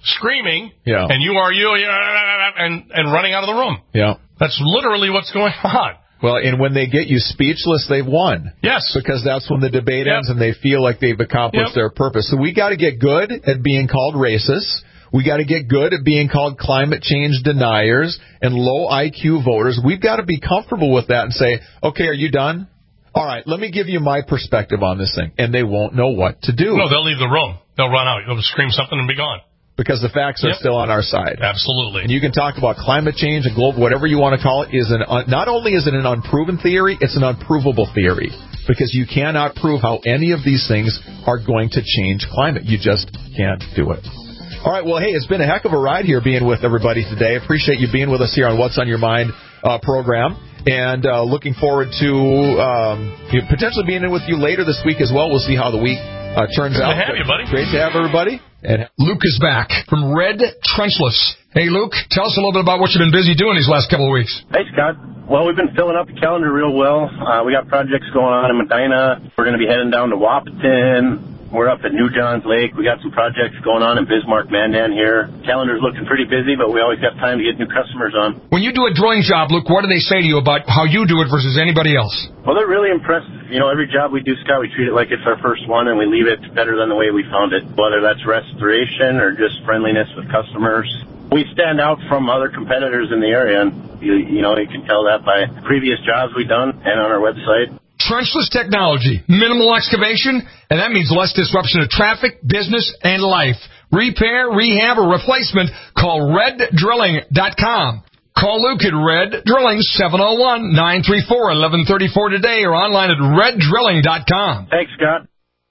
Speaker 6: screaming,
Speaker 2: yeah.
Speaker 6: and you are you, and, and running out of the room.
Speaker 2: Yeah.
Speaker 6: That's literally what's going on.
Speaker 2: Well, and when they get you speechless, they've won.
Speaker 6: Yes.
Speaker 2: Because that's when the debate
Speaker 6: yep.
Speaker 2: ends and they feel like they've accomplished
Speaker 6: yep.
Speaker 2: their purpose. So we got to get good at being called racist. We got to get good at being called climate change deniers and low I Q voters. We've got to be comfortable with that and say, okay, are you done? All right, let me give you my perspective on this thing. And they won't know what to do.
Speaker 6: No, they'll leave the room. They'll run out. They'll scream something and be gone.
Speaker 2: Because the facts are
Speaker 6: yep.
Speaker 2: still on our side.
Speaker 6: Absolutely.
Speaker 2: And you can talk about climate change and global, whatever you want to call it, is an un, not only is it an unproven theory, it's an unprovable theory. Because you cannot prove how any of these things are going to change climate. You just can't do it. All right, well, hey, it's been a heck of a ride here being with everybody today. Appreciate you being with us here on What's on Your Mind uh, program. And uh, looking forward to um, potentially being in with you later this week as well. We'll see how the week uh, turns
Speaker 6: Good
Speaker 2: out.
Speaker 6: Good to have you, buddy.
Speaker 2: Great to have everybody. And
Speaker 3: Luke is back from Red Trenchless. Hey, Luke, tell us a little bit about what you've been busy doing these last couple of weeks.
Speaker 4: Hey, Scott. Well, we've been filling up the calendar real well. Uh, we got projects going on in Medina. We're going to be heading down to Wahpeton. We're up at New Johns Lake. We got some projects going on in Bismarck, Mandan here. Calendar's looking pretty busy, but we always got time to get new customers on.
Speaker 3: When you do a drilling job, Luke, what do they say to you about how you do it versus anybody else?
Speaker 4: Well, they're really impressed. You know, every job we do, Scott, we treat it like it's our first one, and we leave it better than the way we found it, whether that's restoration or just friendliness with customers. We stand out from other competitors in the area, and, you, you know, you can tell that by previous jobs we've done and on our website.
Speaker 3: Trenchless technology, minimal excavation, and that means less disruption of traffic, business, and life. Repair, rehab, or replacement, call red drilling dot com. Call Luke at Red Drilling, seven oh one, nine three four, one one three four today or online at red drilling dot com.
Speaker 4: Thanks, Scott.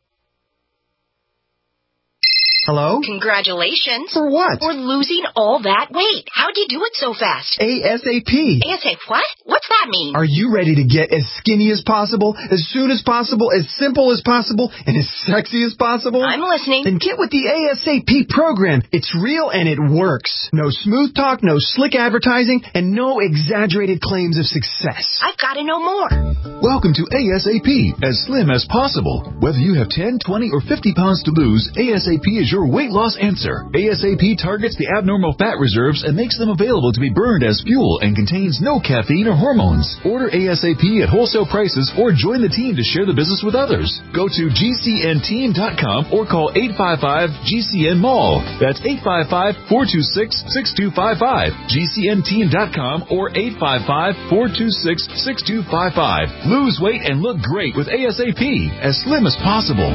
Speaker 9: Hello?
Speaker 11: Congratulations.
Speaker 9: For what?
Speaker 11: For losing all that weight. How'd you do it so fast?
Speaker 9: ASAP.
Speaker 11: ASAP what? What's that mean?
Speaker 9: Are you ready to get as skinny as possible, as soon as possible, as simple as possible, and as sexy as possible?
Speaker 11: I'm listening.
Speaker 9: Then get with the ASAP program. It's real and it works. No smooth talk, no slick advertising, and no exaggerated claims of success.
Speaker 11: I've got to know more.
Speaker 12: Welcome to ASAP, as slim as possible. Whether you have ten, twenty, or fifty pounds to lose, ASAP is your weight loss answer. ASAP targets the abnormal fat reserves and makes them available to be burned as fuel and contains no caffeine or hormones. Order ASAP at wholesale prices or join the team to share the business with others. Go to G C N team dot com or call eight five five G C N Mall. That's eight five five, four two six, six two five five. G C N team dot com or eight five five, four two six, six two five five. Lose weight and look great with ASAP, as slim as possible.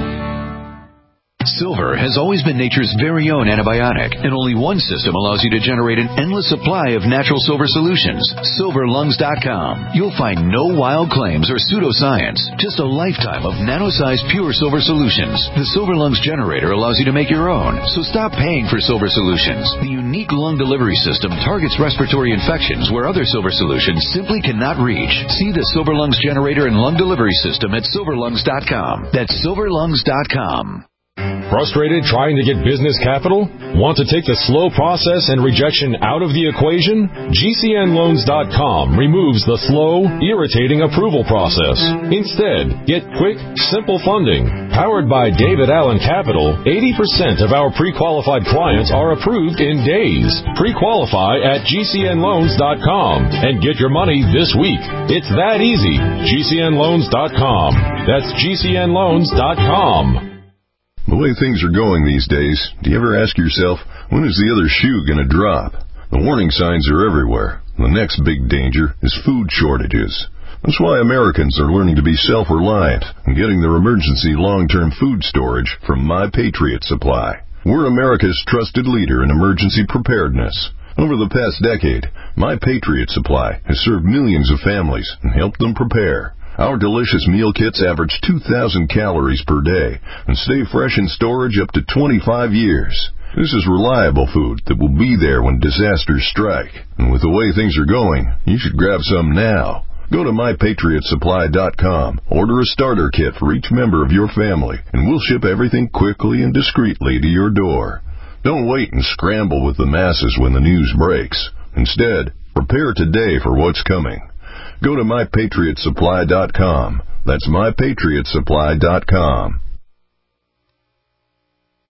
Speaker 13: Silver has always been nature's very own antibiotic, and only one system allows you to generate an endless supply of natural silver solutions. silver lungs dot com. You'll find no wild claims or pseudoscience, just a lifetime of nano-sized pure silver solutions. The Silver Lungs generator allows you to make your own, so stop paying for silver solutions. The unique lung delivery system targets respiratory infections where other silver solutions simply cannot reach. See the Silver Lungs generator and lung delivery system at silver lungs dot com. That's silver lungs dot com.
Speaker 14: Frustrated trying to get business capital? Want to take the slow process and rejection out of the equation? G C N loans dot com removes the slow, irritating approval process. Instead, get quick, simple funding. Powered by David Allen Capital, eighty percent of our pre-qualified clients are approved in days. Pre-qualify at G C N loans dot com and get your money this week. It's that easy. G C N loans dot com. That's G C N loans dot com.
Speaker 28: The way things are going these days, do you ever ask yourself, when is the other shoe going to drop? The warning signs are everywhere. The next big danger is food shortages. That's why Americans are learning to be self-reliant and getting their emergency long-term food storage from My Patriot Supply. We're America's trusted leader in emergency preparedness. Over the past decade, My Patriot Supply has served millions of families and helped them prepare. Our delicious meal kits average two thousand calories per day and stay fresh in storage up to twenty-five years. This is reliable food that will be there when disasters strike. And with the way things are going, you should grab some now. Go to my patriot supply dot com, order a starter kit for each member of your family, and we'll ship everything quickly and discreetly to your door. Don't wait and scramble with the masses when the news breaks. Instead, prepare today for what's coming. Go to my patriot supply dot com. That's my patriot supply dot com.